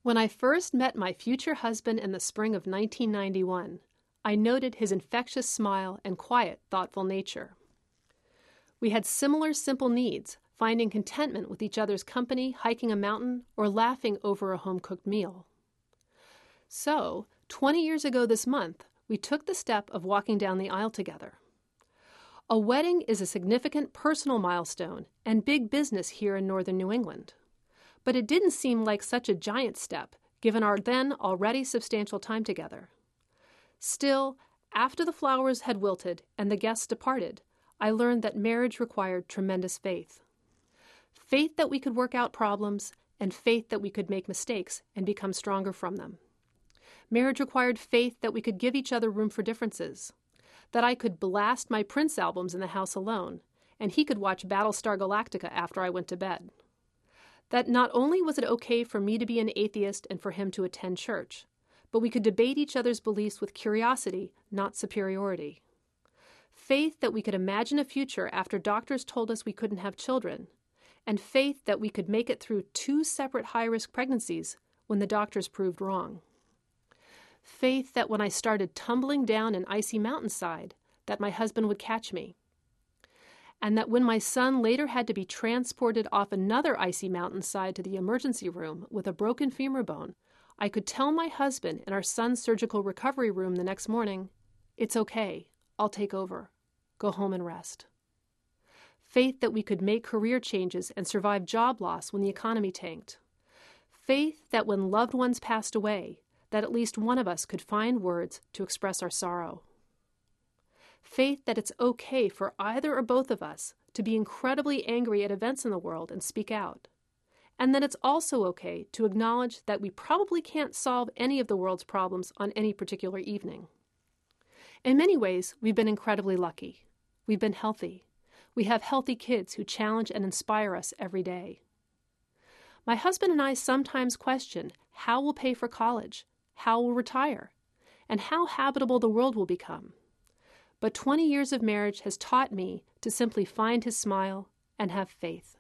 When I first met my future husband in the spring of 1991, I noted his infectious smile and quiet, thoughtful nature. We had similar simple needs, finding contentment with each other's company, hiking a mountain, or laughing over a home-cooked meal. So, 20 years ago this month, we took the step of walking down the aisle together. A wedding is a significant personal milestone and big business here in northern New England. But it didn't seem like such a giant step, given our then already substantial time together. Still, after the flowers had wilted and the guests departed, I learned that marriage required tremendous faith. Faith that we could work out problems, and faith that we could make mistakes and become stronger from them. Marriage required faith that we could give each other room for differences, that I could blast my Prince albums in the house alone, and he could watch Battlestar Galactica after I went to bed. That not only was it okay for me to be an atheist and for him to attend church, but we could debate each other's beliefs with curiosity, not superiority. Faith that we could imagine a future after doctors told us we couldn't have children, and faith that we could make it through 2 separate high-risk pregnancies when the doctors proved wrong. Faith that when I started tumbling down an icy mountainside, that my husband would catch me. And that when my son later had to be transported off another icy mountainside to the emergency room with a broken femur bone, I could tell my husband in our son's surgical recovery room the next morning, "It's okay, I'll take over. Go home and rest." Faith that we could make career changes and survive job loss when the economy tanked. Faith that when loved ones passed away, that at least one of us could find words to express our sorrow. Faith that it's okay for either or both of us to be incredibly angry at events in the world and speak out. And that it's also okay to acknowledge that we probably can't solve any of the world's problems on any particular evening. In many ways, we've been incredibly lucky. We've been healthy. We have healthy kids who challenge and inspire us every day. My husband and I sometimes question how we'll pay for college, how we'll retire, and how habitable the world will become. But 20 years of marriage has taught me to simply find his smile and have faith.